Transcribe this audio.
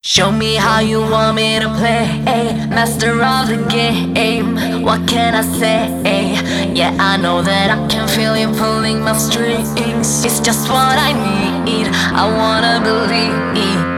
Show me how you want me to play, master of the game. What can I say? Yeah, I know that I can feel you pulling my strings. It's just what I need. I wanna believe.